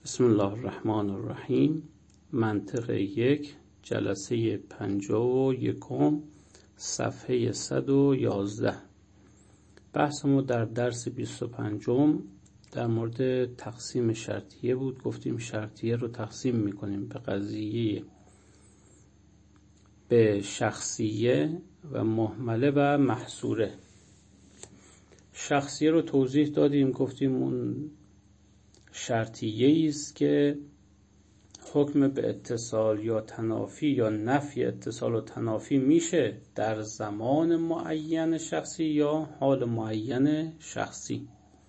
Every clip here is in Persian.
بسم الله الرحمن الرحیم. منطق 1 جلسه 51 صفحه 111. بحث ما در درس 25 در مورد تقسیم شرطیه بود. گفتیم شرطیه رو تقسیم میکنیم به قضیه، به شخصیه و مهمله و محصوره. شخصیه رو توضیح دادیم، گفتیم اون شرطیه است که حکم به اتصال یا تنافی یا نفی اتصال و تنافی میشه در زمان معین شخصی یا حال معین شخصی.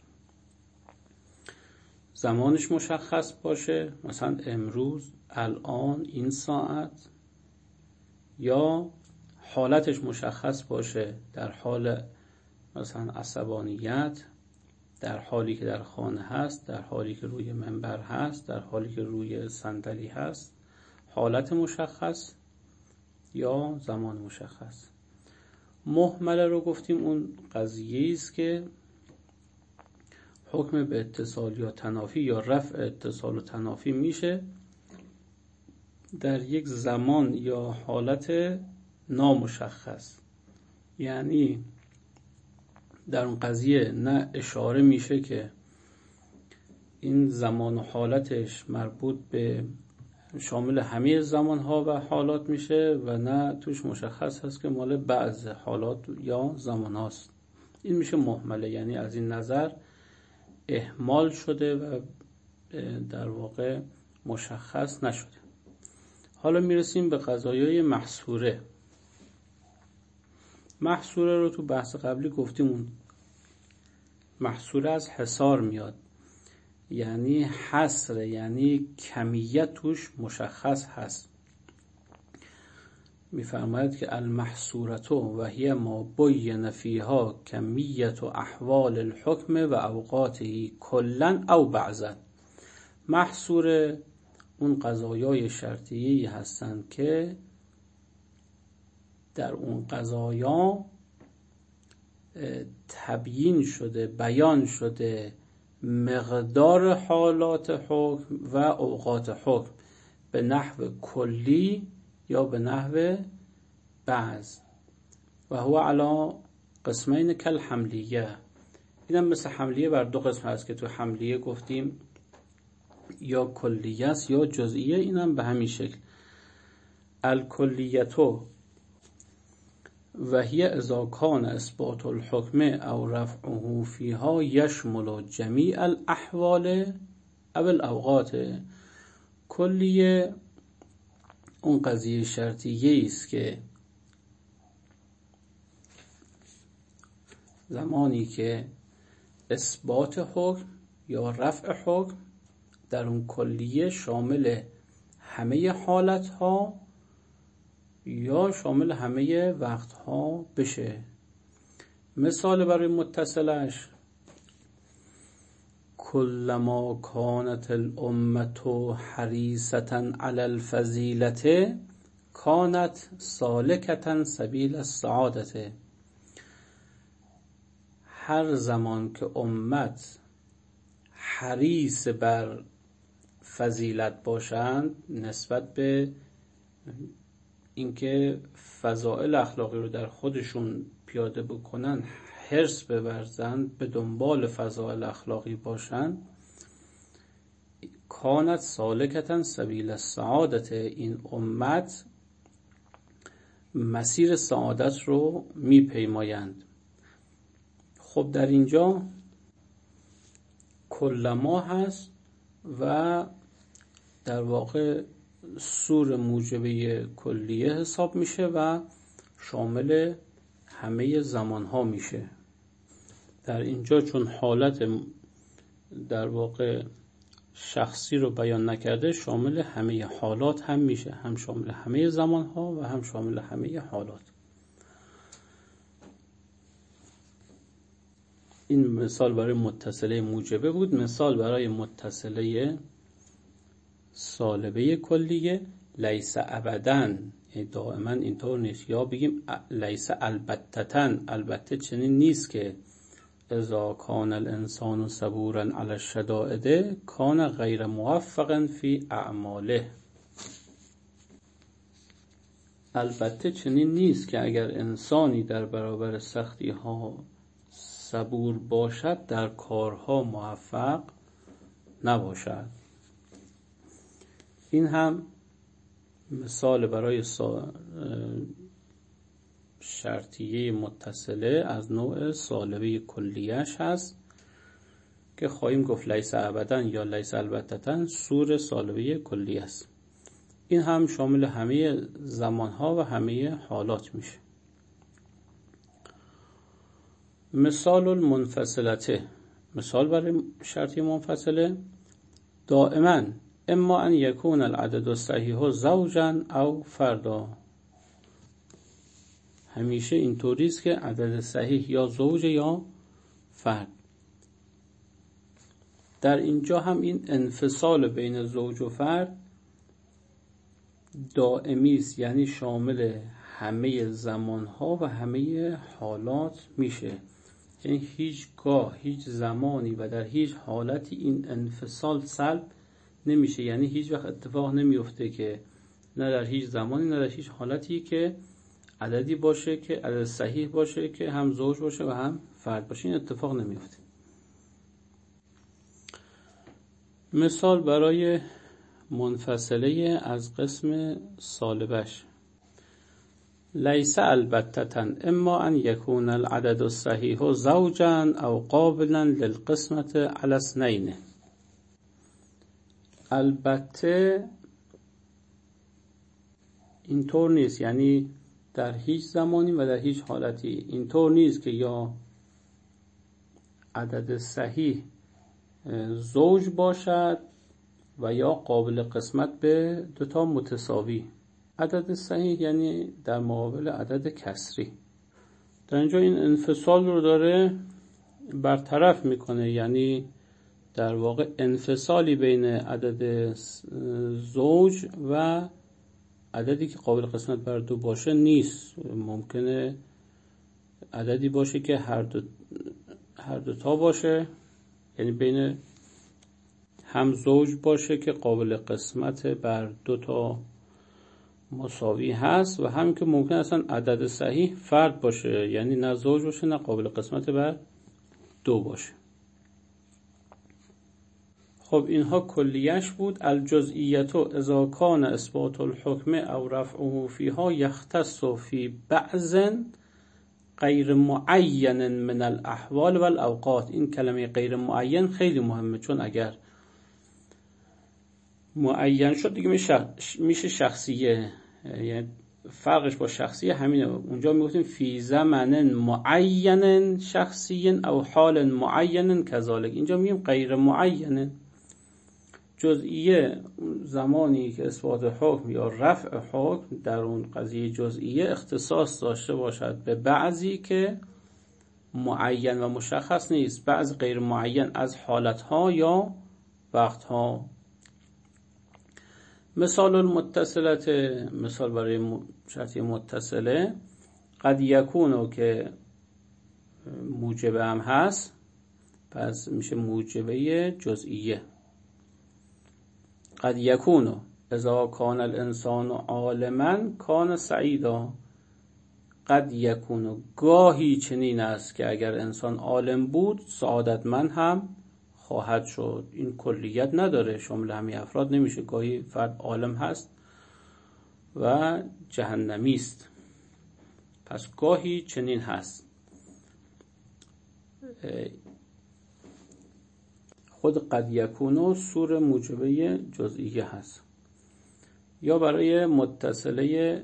زمانش مشخص باشه، مثلا امروز، الان، این ساعت، یا حالتش مشخص باشه در حال مثلا عصبانیت، در حالی که در خانه هست، در حالی که روی منبر هست، در حالی که روی صندلی هست. حالت مشخص یا زمان مشخص. مهمله رو گفتیم اون قضیه است که حکم به اتصال یا تنافی یا رفع اتصال و تنافی میشه در یک زمان یا حالت نامشخص. یعنی در اون قضیه نه اشاره میشه که این زمان و حالتش مربوط به شامل همه زمانها و حالات میشه و نه توش مشخص هست که مال بعض حالات یا زمان هاست. این میشه مهمله، یعنی از این نظر اهمال شده و در واقع مشخص نشده. حالا میرسیم به قضایای محصوره. محصوره رو تو بحث قبلی گفتیم، محصوره از حصار میاد، یعنی حصر، یعنی کمیت توش مشخص هست. میفرماید که المحصورة و هی ما بین فیها کمیت و احوال الحکم و اوقاته کلا او بعضا. محصوره اون قضایای شرطیه‌ای هستند که در اون قضایا تبیین شده، بیان شده مقدار حالات حکم و اوقات حکم به نحو کلی یا به نحو بعض. و هو علی قسمین کل حملیه. اینم مثل حملیه بر دو قسم هست که تو حملیه گفتیم یا کلیه است یا جزئیه. اینم به همین شکل. الکلیتو و هی اذا کان اثبات الحکم او رفعه فیها یشمل جمیع الاحوال او الاوقات. کلیه اون قضیه شرطیه است که زمانی که اثبات حکم یا رفع حکم در اون کلیه شامل همه حالتها یا شامل همه وقتها بشه. مثال برای متصلش: کلما کانت الامة حریصة علی الفضیلة کانت سالکة سبیل السعادة. هر زمان که امت حریص بر فضیلت باشند، نسبت به اینکه فضائل اخلاقی رو در خودشون پیاده بکنن، حرص بورزند، به دنبال فضائل اخلاقی باشن، کانت سالکة سبیل السعادة، این امت مسیر سعادت رو میپیمایند. خب در اینجا کلما هست و در واقع سور موجبه کلیه حساب میشه و شامل همه زمانها میشه. در اینجا چون حالت در واقع شخصی رو بیان نکرده، شامل همه حالات هم میشه، هم شامل همه زمانها و هم شامل همه حالات. این مثال برای متصله موجبه بود. مثال برای متصله سالبه کلیه: لیس ابداً، یعنی دائما اینطور نیست. یا بگیم لیس البتتاً، البته چنین نیست که اذا کان الانسان صبورا علی الشدائد کان غیر موفق فی اعماله. البته چنین نیست که اگر انسانی در برابر سختی ها صبور باشد در کارها موفق نباشد. این هم مثال برای شرطیه متصله از نوع سالبه کلیه‌اش هست که خواهیم گفت لیس ابدا یا لیس البتة سور سالبه کلیه است. این هم شامل همه زمانها و همه حالات میشه. مثال المنفصلته، مثال برای شرطیه منفصله: دائما اما ان یکون العدد الصحیح زوجا او فردا. همیشه اینطوری است که عدد صحیح یا زوج یا فرد. در اینجا هم این انفصال بین زوج و فرد دائمی است، یعنی شامل همه زمانها و همه حالات میشه. یعنی هیچگاه، هیچ زمانی و در هیچ حالتی این انفصال سلب نمیشه. یعنی هیچ وقت اتفاق نمیفته که نه در هیچ زمانی نه در هیچ حالتی که عددی باشه که عدد صحیح باشه که هم زوج باشه و هم فرد باشه. این اتفاق نمیفته. مثال برای منفصله از قسم سالبش: لیس البتة اما ان یکون العدد الصحیح زوجا او قابلا للقسمة علی اثنین. البته اینطور نیست، یعنی در هیچ زمانی و در هیچ حالتی اینطور نیست که یا عدد صحیح زوج باشد و یا قابل قسمت به دوتا متساوی. عدد صحیح یعنی در مقابل عدد کسری. در اینجا این انفصال رو داره برطرف میکنه، یعنی در واقع انفصالی بین عدد زوج و عددی که قابل قسمت بر دو باشه نیست. ممکنه عددی باشه که هر دوتا باشه، یعنی بین هم زوج باشه که قابل قسمت بر دوتا مساوی هست و هم که ممکن اصلا عدد صحیح فرد باشه، یعنی نه زوج باشه نه قابل قسمت بر دو باشه. خب اینها کلیش بود. الجزئیت اذا کان اثبات الحکم او رفعه فیها یختص فی بعض غیر معین من الاحوال و الاوقات. این کلمه غیر معین خیلی مهمه، چون اگر معین شد دیگه میشه شخصیه. یعنی فرقش با شخصیه همینه. اونجا میگفتیم فی زمن معین شخصی او حال معین کذالک. اینجا میگیم غیر معین. جزئیه زمانی که اثبات حکم یا رفع حکم در اون قضیه جزئیه اختصاص داشته باشد به بعضی که معین و مشخص نیست، بعض غیر معین از حالتها یا وقتها. مثال المتصلت، مثال برای شرطیه متصله: قد یکونو که موجبه هم هست، پس میشه موجبه جزئیه. قد یکونو اذا کان الانسان عالما کان سعیدا. قد یکونو گاهی چنین است که اگر انسان عالم بود سعادتمند هم خواهد شد. این کلیت نداره، شامل همه افراد نمیشه. گاهی فرد عالم هست و جهنمی است، پس گاهی چنین هست. خود قد یکونو سور موجبه جزئیه هست. یا برای متصله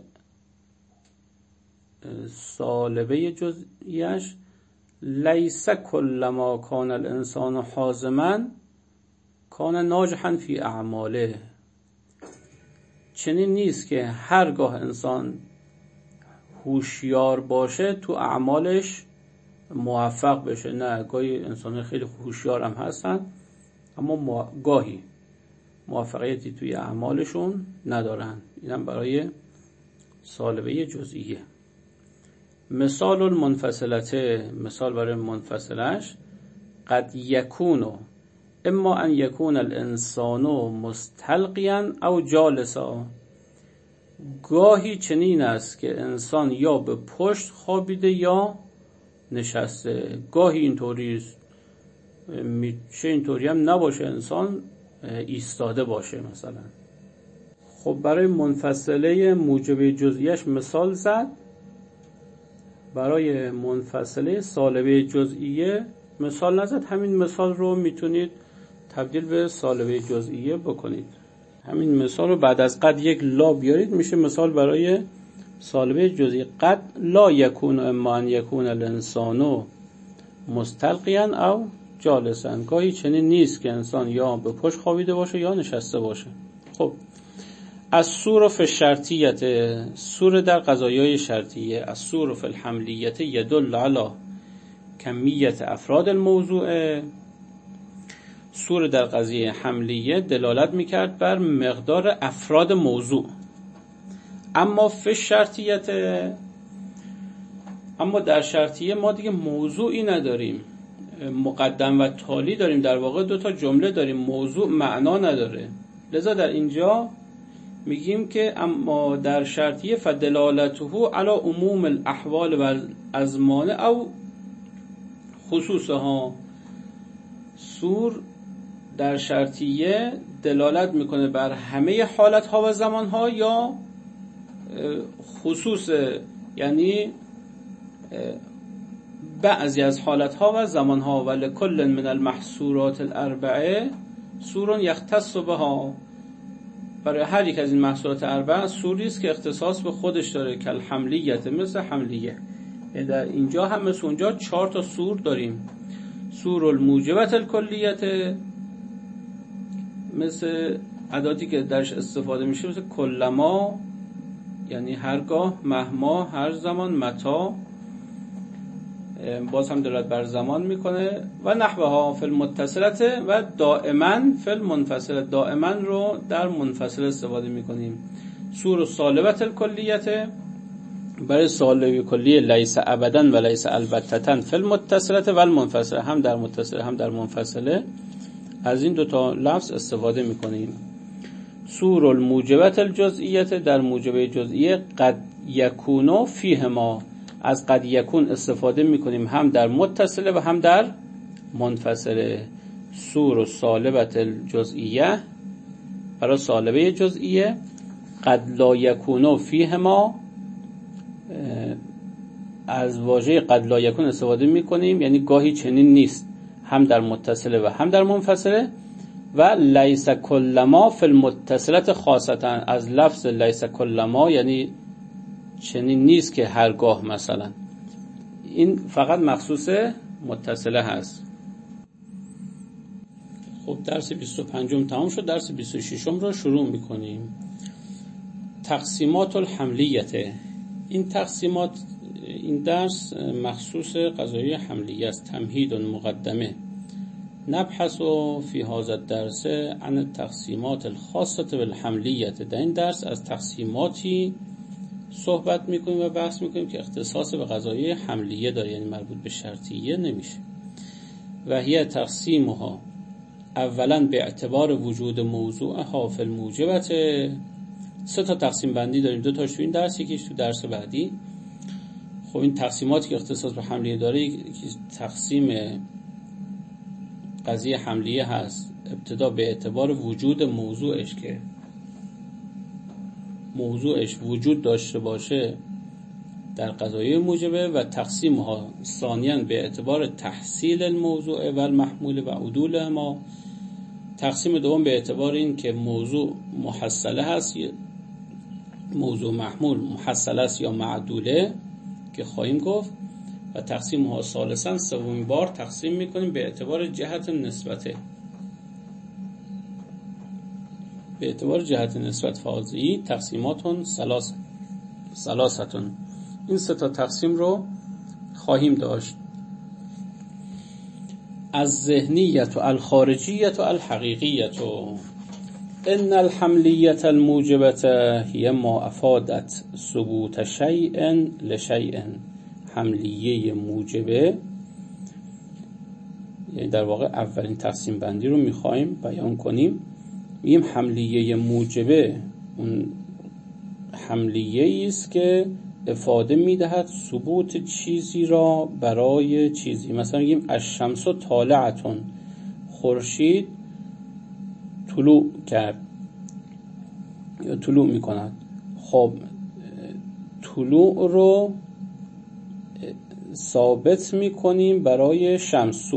سالبه جزئیش: لیس کل ما کان الانسان حازما کان ناجحا فی اعماله. چنین نیست که هرگاه انسان هوشیار باشه تو اعمالش موفق بشه. نه، گاهی انسان خیلی هوشیار هم هستن اما گاهی موفقیتی توی اعمالشون ندارن. اینم برای سالبه جزئیه. مثال المنفصلته، مثال برای منفصلش، قد یکونو اما ان یکون الانسان مستلقیا او جالسا، گاهی چنین است که انسان یا به پشت خوابیده یا نشسته. گاهی اینطوری است، میشه اینطوری هم نباشه، انسان ایستاده باشه مثلا. خب برای منفصله موجبه جزئیش مثال زد، برای منفصله سالبه جزئیه مثال نزد. همین مثال رو میتونید تبدیل به سالبه جزئیه بکنید. همین مثال رو بعد از قد یک لا بیارید، میشه مثال برای سالبه جزئی. قد لا یکون اما ان یکون الانسان مستلقیا او جالسا، گاهی چنین نیست که انسان یا به پشت خوابیده باشه یا نشسته باشه. خب از سور فی الشرطیت، سور در قضایای شرطیه، از سور فی الحملیت یدل علی کمیت افراد الموضوع، سور در قضیه حملیه دلالت میکرد بر مقدار افراد موضوع. اما فی الشرطیت، اما در شرطیه ما دیگه موضوعی نداریم، مقدم و تالی داریم، در واقع دو تا جمله داریم، موضوع معنا نداره. لذا در اینجا میگیم که اما در شرطیه فدلالته علی عموم الاحوال و الازمان او خصوصها، سور در شرطیه دلالت میکنه بر همه حالتها و زمانها یا خصوص، یعنی بعضی از حالتها و زمانها. و لکل من المحصورات الاربعه سور یختص بها، برای هر یک از این محصولات اربعه سوری است که اختصاص به خودش داره. کل حملیت، مثل حملیه. در اینجا هم مثل اونجا 4 تا سور داریم. سور الموجبت الکلیت، مثل اداتی که درش استفاده میشه، مثل کلما یعنی هرگاه، مهما هر زمان، متا باز هم دلالت بر زمان میکنه، و نحوها فی المتصلت، و دائما فی المنفصله، دائما رو در منفصله استفاده میکنیم. سور سالبت الکلیت برای سالبی کلیه لیس ابدا و لیس البتتا فی المتصلت و المنفصله، هم در متصله هم در منفصله از این 2 تا لفظ استفاده میکنیم. سور الموجبت الجزئیت در موجبه جزئیه قد یکونو فیهما، از قد یکون استفاده میکنیم هم در متصله و هم در منفصله. سور سالبت الجزئیه برای سالبه جزئیه، قد لا یکونو فیهما از واژه قد لا یکون استفاده میکنیم، یعنی گاهی چنین نیست، هم در متصله و هم در منفصله. و لیس کلما فی المتصلت خاصتا، از لفظ لیس کلما یعنی چنین نیست که هرگاه، مثلا این فقط مخصوص متصله هست. خب درس 25 تمام شد، درس 26 رو شروع میکنیم. تقسیمات الحملیت. این تقسیمات، این درس مخصوص قضایای حملیه است. تمهید مقدمه. نبحث فی هذا الدرس عن التقسیمات الخاصه بالحملیت. در این درس از تقسیماتی صحبت میکنیم و بحث میکنیم که اختصاص به قضایای حملیه داره، یعنی مربوط به شرطیه نمیشه. و هی تقسیمها اولا به اعتبار وجود موضوعها فی الموجبت. 3 تا تقسیم بندی داریم، 2 تاش تو این درس، یکیش تو درس بعدی. خب این تقسیماتی که اختصاص به حملیه داره، یکی تقسیم قضیه حملیه هست، ابتدا به اعتبار وجود موضوعش که موضوعش وجود داشته باشه در قضایای موجبه، و تقسیمها ثانیاً به اعتبار تحصیل الموضوع و المحمول و عدول ما. تقسیم دوم به اعتبار این که موضوع محصله هست، موضوع محمول محصله است یا معدوله که خواهیم گفت. و تقسیمها ثالثاً سومین بار تقسیم میکنیم به اعتبار جهت نسبته، به اعتبار جهت نسبت. فاضی تقسیماتون ثلاثتون. این 3 تا تقسیم رو خواهیم داشت. از ذهنیت و الخارجیت و الحقیقیت. ان الحملیت الموجبت هی ما افادت ثبوت شیء لشیء. حملیه موجبه، یعنی در واقع اولین تقسیم بندی رو میخوایم بیان کنیم. میگیم حملیه موجبه اون حملیه است که افاده میدهد ثبوت چیزی را برای چیزی. مثلا میگیم الشمس طالعتون، خورشید طلوع کرد یا طلوع میکند. خب طلوع رو ثابت میکنیم برای شمس،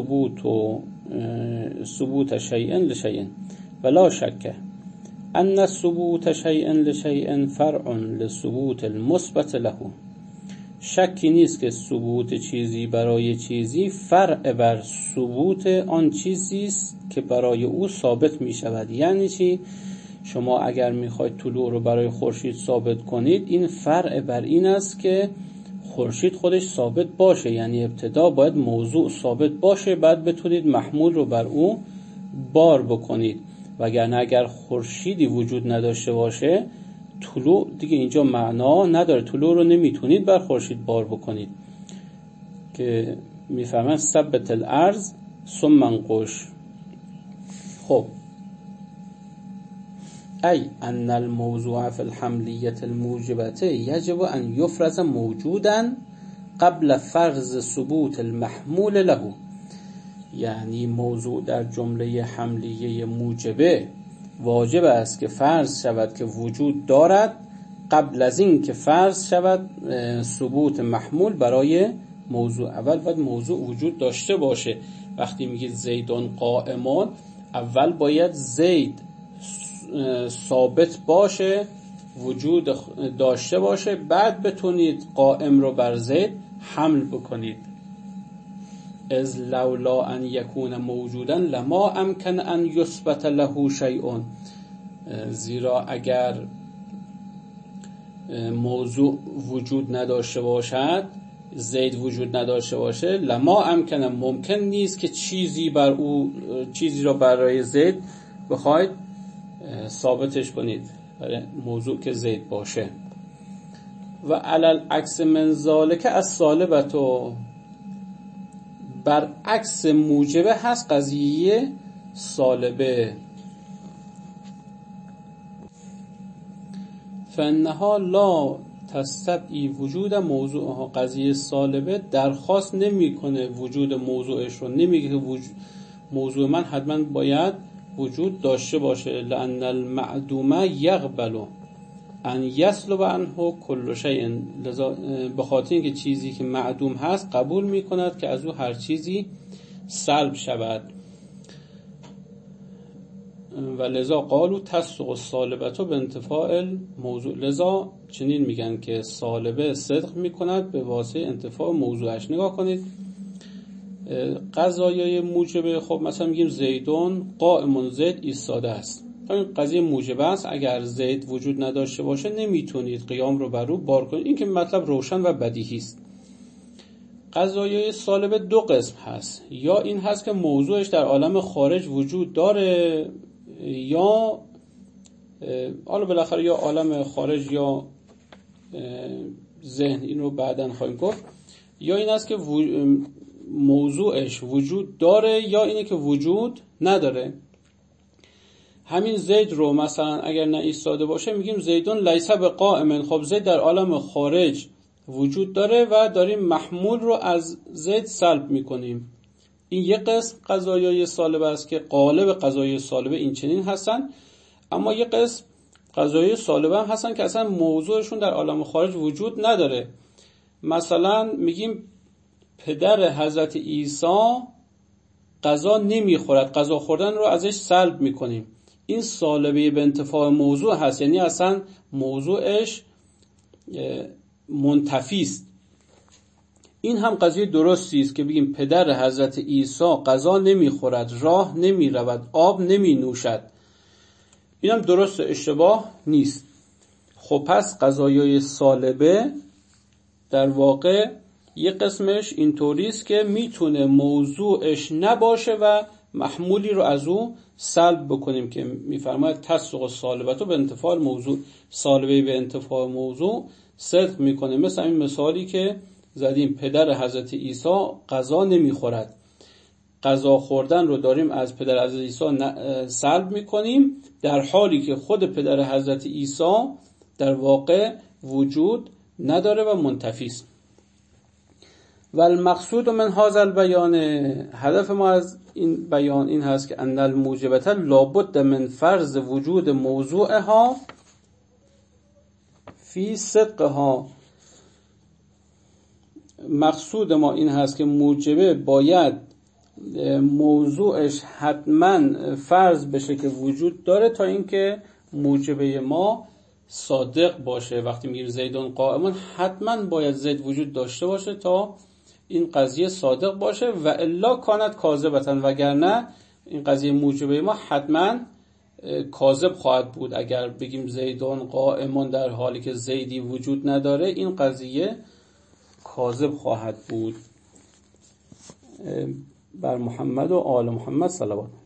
ثبوت شیء لشیء ولا شک ان ثبوت شیء لشیء فرع لثبوت المثبت له. شکی نیست که ثبوت چیزی برای چیزی فرع بر ثبوت آن چیزی است که برای او ثابت می شود. یعنی چی؟ شما اگر میخواید طلوع رو برای خورشید ثابت کنید، این فرع بر این است که خورشید خودش ثابت باشه، یعنی ابتدا باید موضوع ثابت باشه، بعد بتونید محمول رو بر او بار بکنید. وگرنه اگر خورشیدی وجود نداشته باشه، طلوع دیگه اینجا معنا نداره، طلوع رو نمیتونید بر خورشید بار بکنید. که میفهمن ثبت الارض ثم انقش. خب ای ان الموضوع فی الحملیة الموجبة یجب ان یفرض موجودا قبل فرض ثبوت المحمول له. یعنی موضوع در جمله حملیه موجبه واجب است که فرض شود که وجود دارد قبل از این که فرض شود ثبوت محمول برای موضوع. اول باید موضوع وجود داشته باشه. وقتی میگید زیدون قائمون، اول باید زید ثابت باشه، وجود داشته باشه، بعد بتونید قائم رو بر زید حمل بکنید. از لولا ان یکون موجودا لما امکن ان یثبت له شیء. زیرا اگر موضوع وجود نداشته باشد، زید وجود نداشته باشه، لما امکن، ممکن نیست که چیزی را برای زید بخواید ثابتش کنید، برای موضوع که زید باشه. و علل عکس من ذالک السالبة، برعکس موجبه هست قضیه سالبه. فانها لا تستدعی وجود موضوعها. قضیه سالبه درخواست نمیکنه وجود موضوعش رو، نمیگه که موضوع من حتما باید وجود داشته باشه. لأن المعدوم یقبل ان یسلب عنه کل شیء. لذا به خاطر اینکه چیزی که معدوم هست قبول میکند که از او هر چیزی سلب شود. و لذا قالوا تصدق السالبة به انتفاع الموضوع. لذا چنین میگن که سالبه صدق میکند به واسطه انتفاع موضوعش. نگاه کنید قضایای موجبه. خب مثلا میگیم زیدون قائمون، زید ایستاده است. این قضیه موجبه است. اگر زید وجود نداشته باشه نمیتونید قیام رو بر او بار کنید. این که مطلب روشن و بدیهی است. قضایای سالبه دو قسم هست. یا این هست که موضوعش در عالم خارج وجود داره، یا حالا بالاخره یا عالم خارج یا ذهن، این رو بعداً خواهیم گفت. یا این است که موضوعش وجود داره، یا اینه که وجود نداره. همین زید رو مثلا اگر نه ایستاده باشه میگیم زیدون لیس بقائم. خب زید در عالم خارج وجود داره و داریم محمول رو از زید سلب میکنیم. این یک قسم قضایای سالبه است که قالب قضایای سالبه این چنین هستن. اما یک قسم قضایای سالبه هم هستن که اصلا موضوعشون در عالم خارج وجود نداره. مثلا میگیم پدر حضرت عیسی غذا نمیخورد، غذا خوردن رو ازش سلب میکنیم. این سالبه به انتفاع موضوع هست، یعنی اصلا موضوعش منتفی است. این هم قضیه درستی است که بگیم پدر حضرت عیسی غذا نمیخورد، راه نمیرود، آب نمی نوشد. این هم درست، اشتباه نیست. خب پس قضایای سالبه در واقع یک قسمش اینطوری است که میتونه موضوعش نباشه و محمولی رو از او سلب بکنیم که میفرماید تصدق السالبة به انتفاع الموضوع. سالبه به انتفاع موضوع صدق میکنه. مثل این مثالی که زدیم پدر حضرت عیسی غذا نمیخورد. غذا خوردن رو داریم از پدر حضرت عیسی سلب میکنیم، در حالی که خود پدر حضرت عیسی در واقع وجود نداره و منتفی است. و المقصود من هذا البیان، هدف ما از این بیان این هست که ان الموجبه لابد من فرض وجود موضوعها فی صدقها. مقصود ما این هست که موجبه باید موضوعش حتما فرض بشه که وجود داره تا اینکه موجبه ما صادق باشه. وقتی میگیم زیدون قائمون، حتما باید زید وجود داشته باشه تا این قضیه صادق باشه، و الا کانت کاذبتن، وگرنه این قضیه موجبه ما حتما کاذب خواهد بود. اگر بگیم زیدون قائمون در حالی که زیدی وجود نداره، این قضیه کاذب خواهد بود. بر محمد و آل محمد صلوات.